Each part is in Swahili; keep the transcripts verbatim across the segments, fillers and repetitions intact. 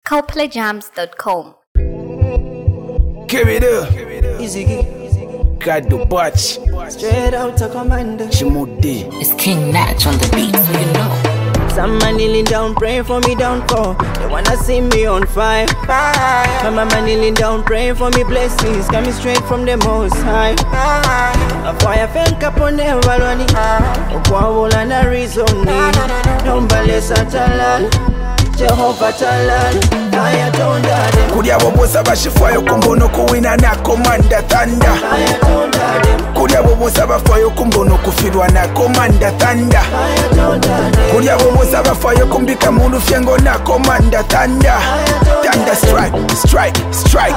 coplay jams dot com. Give it up. Easy, Got the batch. straight out to commander. Chimudi. It's King Natch on the beat, so you know. Some man kneeling down, praying for me downfall. They wanna see me on fire. My mama kneeling down, praying for me blessings coming straight from the Most High. A fire fell upon the Valoni. Okwawola na rizoni. Nombale satalal. Jehovah talal. Fire tonda dem. Kuri abo bose abashifwayo kumbono kuwina na Commander Thunder. Fire tonda dem. Kuri abo bose abafayo kumbono kufirwa na Commander Thunder. Fire tonda dem. Kuri abo bose abafayo kumbika mundu fyengo na Commander Thunder. Thunder strike, strike, strike.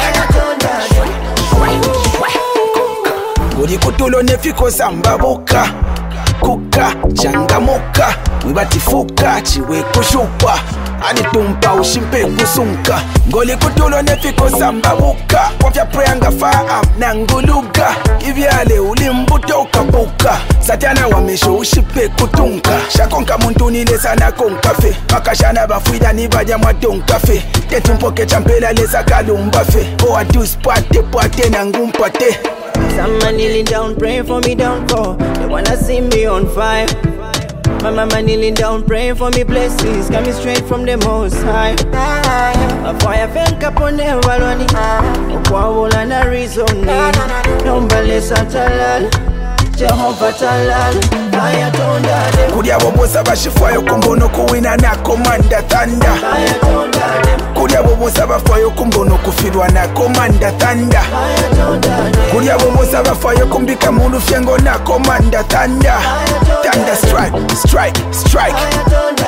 Kuri kutulo nefiko sambabuka. Kuka, changamuka. Wibatifuka, chiwe kushupa. Anitumpa ushimpe kusunka. Ngoli kutulo nefiko sambabuka. Wafya prayanga faam na nguluga. Ivyale ulimbuto ukabuka. Satiana wamesho ushipe kutunka. Shakonka muntu nile sana konkafe. Makashana bafuida nibaja mwadonkafe. Tetumpoke champela lesa kalumbafe. Oa dus pate pate na ngumpate. Some man kneeling down, praying for me downfall. They wanna see me on fire. My mama kneeling down, praying for me blessings coming straight from the Most High. A fire fell upon the Valoni. Okwawola na rizoni. Nombale satalal. Jehovah talal. Fire tonda dem. Kuri abo bose abashifwayo kumbono kuwina na Commander Thunder. Fire tonda dem. Kuri abo bose abafayo kumbono kufirwa na Commander Thunder. Fire tonda dem. Kuri abo bose abafayo kumbika mundu fyengo na Commander Thunder. Thunder strike, strike, strike. Fire tonda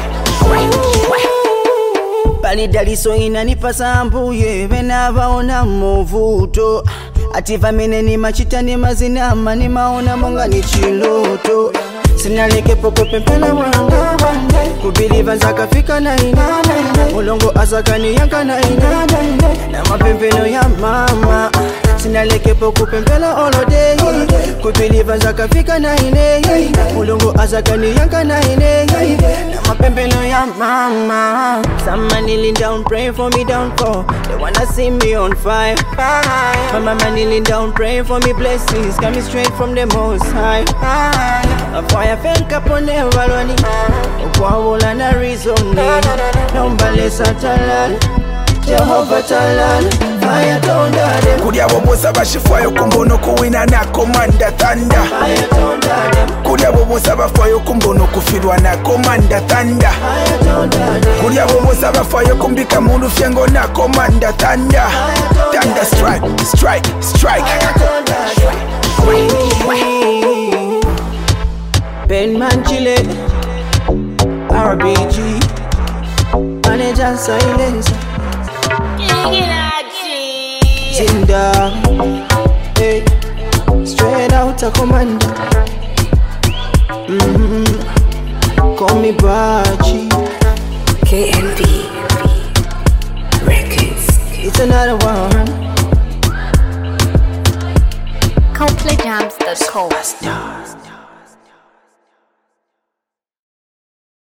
dem. Palidaliso inanipa sambuye venavaona muvuto ativa meneni machita ni mazinama ni maona monga ni chiloto sinaleke popo pempela wanga kubiliva zakafika na ina ulongo azakani yanka na ina na mapempeno ya mama sinaleke popo pempela all day kubiliva zakafika na ine ulongo azakani yanka na ine na mapempeno ya mama. Some man kneeling down, praying for me downfall. They wanna see me on fire. My mama kneeling down, praying for me blessings coming straight from the Most High. A fire fell upon the Valoni. Okwawola na rizoni. Nombale satalal. Jehovah talal. Fire tonda dem. Kuri abo bose abashifwayo kumbono kuwina na Commander Thunder. Fire tonda dem. Kuri abo bose abafayo kumbono kufirwa na Commander Thunder. Fire tonda dem. Kuri abo bose abafayo kumbika mundu fyengo na Commander Thunder. Thunder strike, strike, strike. Ben Manchile, R B G, Manager Silence, Zinda, hey, straight out a commander. Mm-hmm. Call me Bachi, K N B Records. it's another one. coplay jams dot com. Stars.